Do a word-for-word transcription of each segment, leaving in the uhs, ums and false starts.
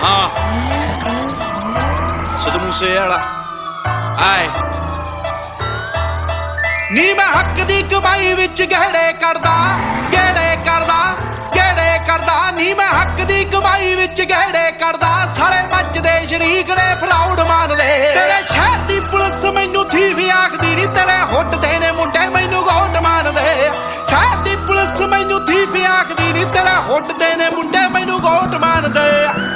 ਹਾਂ ਸਿੱਧੂ ਮੂਸੇ ਵਾਲਾ ਆਏ ਨੀ ਮੈਂ ਹੱਕ ਦੀ ਕਮਾਈ ਵਿੱਚ ਗਹਿੜੇ ਕਰਦਾ ਗਹਿੜੇ ਕਰਦਾ ਗਹਿੜੇ ਕਰਦਾ ਨੀ ਮੈਂ ਹੱਕ ਦੀ ਕਮਾਈ ਵਿੱਚ ਗਹਿੜੇ ਕਰਦਾ ਸਾਲੇ ਮੱਚਦੇ ਸ਼ਰੀਕ ਨੇ ਫਰਾਉਡ ਮੰਨਦੇ ਤੇਰੇ ਸ਼ਹਿਰ ਦੀ ਪੁਲਿਸ ਮੈਨੂੰ ਥੀਵ ਆਖਦੀ ਨੀ ਤੇਰੇ ਹੁੱਟ ਦੇ ਨੇ ਮੁੰਡੇ ਮੈਨੂੰ ਗੋਟ ਮੰਨਦੇ ਸ਼ਹਿਰ ਦੀ ਪੁਲਿਸ ਮੈਨੂੰ ਥੀਵ ਆਖਦੀ ਨੀ ਤੇਰੇ ਹੁੱਟ ਦੇ ਨੇ ਮੁੰਡੇ ਮੈਨੂੰ ਗੋਟ ਮੰਨਦੇ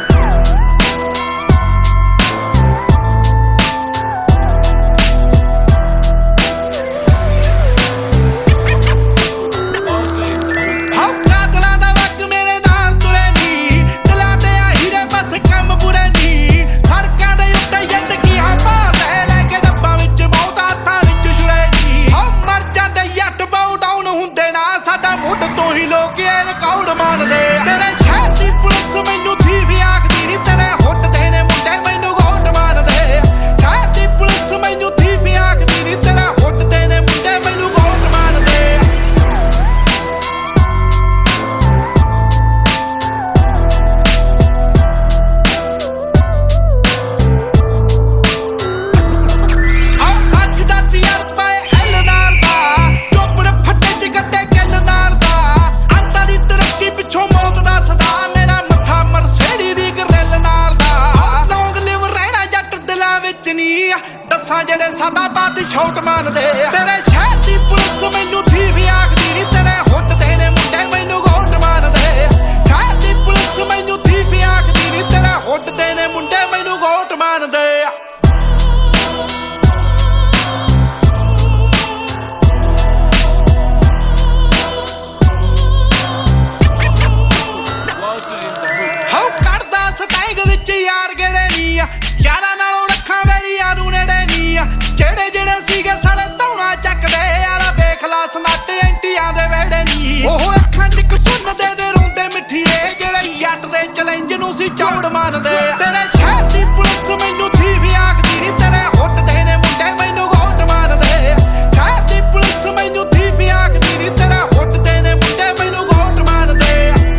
ਦੱਸਾਂ ਜਿਹੜੇ ਸਾਡਾ ਬਾਤ ਛੋਟ ਮੰਨਦੇ ਤੇਰੇ ਸ਼ਹਿਰ ਦੀ ਪੁਲਿਸ ਮੈਨੂੰ ਥੀਵ ਆਖਦੀ ਨੀ ਤੇਰੇ ਹੁੱਟ ਦੇ ਨੇ ਮੁੰਡੇ ਮੈਨੂੰ ਗੋਟ ਮੰਨਦੇ ਸ਼ਹਿਰ ਦੀ ਪੁਲਿਸ ਮੈਨੂੰ ਥੀਵ ਆਖਦੀ ਨੀ ਤੇਰੇ ਹੁੱਟ ਦੇ ਨੇ ਮੁੰਡੇ ਮੈਨੂੰ ਗੋਟ ਮੰਨਦੇ ਹਾਉ ਕੱਢਦਾ ਸਟੈਗ ਵਿੱਚ ਯਾਰ ਗੇੜੇ ਨੀ ਯਾਰਾਂ ਨਾਲੋਂ ਰੱਖਾਂ ਵੇਲੀਆਂ ਨੂੰ ਨੇੜੇ ਨੀ ਜਿਹੜੇ ਜਿਹੜੇ ਸੀਗੇ ਸਾਲੇ ਧੌਣਾ ਚੱਕਦੇ ਯਾਰਾ ਵੇਖ ਲਾ ਸਨੱਟ ਐਂਟੀਆਂ ਦੇ ਵੇੜੇ ਨੀ ਉਹ ਅੱਖਾਂ ਚ ਕਸੁੰਨ ਦੇ ਦੇ ਰੋਂਦੇ ਮਿੱਠੀਏ ਜਿਹੜੇ ਜੱਟ ਦੇ ਚੈਲੰਜ ਨੂੰ ਸੀ ਚੌੜ ਮੰਨਦੇ ਤੇਰੇ ਸ਼ਹਿਰ ਦੀ ਪੁਲਿਸ ਮੈਨੂੰ ਥੀਵ ਆਖਦੀ ਨੀ ਤੇਰੇ ਹੁੱਟ ਦੇ ਨੇ ਮੁੰਡੇ ਮੈਨੂੰ ਗੋਟ ਮੰਨਦੇ ਸ਼ਹਿਰ ਦੀ ਪੁਲਿਸ ਮੈਨੂੰ ਥੀਵ ਆਖਦੀ ਨੀ ਤੇਰੇ ਹੁੱਟ ਦੇ ਨੇ ਮੁੰਡੇ ਮੈਨੂੰ ਗੋਟ ਮੰਨਦੇ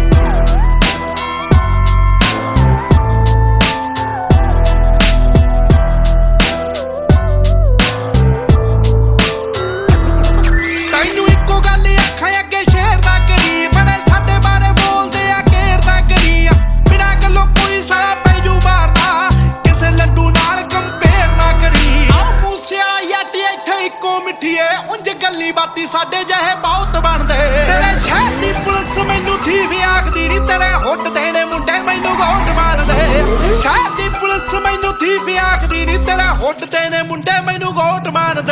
ਬਾਤੀ ਸਾਡੇ ਜਿਹੇ ਬਹੁਤ ਬਣਦੇ ਤੇਰੇ ਸ਼ਹਿਰ ਦੀ ਪੁਲਿਸ ਮੈਨੂੰ ਥੀਵ ਆਖਦੀ ਨੀ ਤੇਰੇ ਹੁੱਟ ਦੇ ਨੇ ਮੁੰਡੇ ਮੈਨੂੰ ਗੋਟ ਮੰਨਦੇ ਸ਼ਹਿਰ ਦੀ ਪੁਲਿਸ ਮੈਨੂੰ ਥੀਵ ਆਖਦੀ ਨੀ ਤੇਰੇ ਹੁੱਟ ਦੇ ਨੇ ਮੁੰਡੇ ਮੈਨੂੰ ਗੋਟ ਮੰਨਦੇ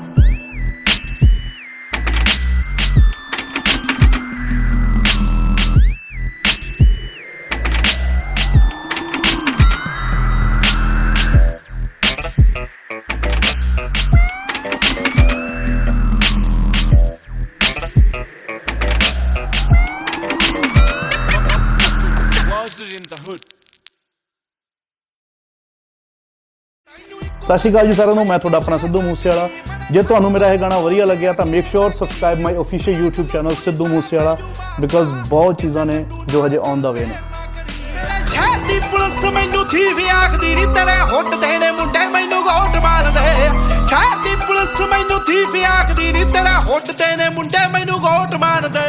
ਸਤਿ ਸ਼੍ਰੀ ਅਕਾਲ ਜੀ ਸਾਰਿਆਂ ਨੂੰ ਮੈਂ ਤੁਹਾਡਾ ਆਪਣਾ ਸਿੱਧੂ ਮੂਸੇਵਾਲਾ ਜੇ ਤੁਹਾਨੂੰ ਮੇਰਾ ਇਹ ਗਾਣਾ ਵਧੀਆ ਲੱਗਿਆ ਤਾਂ make sure subscribe my official YouTube channel Sidhu Moosewala because ਬਹੁਤ ਚੀਜ਼ਾਂ ਨੇ ਜੋ ਹਜੇ ਔਨ ਦਾ ਵੇ ਨੇ ਸ਼ਹਿਰ ਦੀ ਪੁਲਿਸ ਮੈਨੂੰ ਥੀਵ ਆਖਦੀ ਨੀ ਤੇਰੇ ਹੁੱਟ ਦੇ ਨੇ ਮੁੰਡੇ ਮੈਨੂੰ ਗੋਟ ਮੰਨਦੇ ਸ਼ਹਿਰ ਦੀ ਪੁਲਿਸ ਮੈਨੂੰ ਥੀਵ ਆਖਦੀ ਨੀ ਤੇਰੇ ਹੁੱਟ ਦੇ ਨੇ ਮੁੰਡੇ ਮੈਨੂੰ ਗੋਟ ਮੰਨਦੇ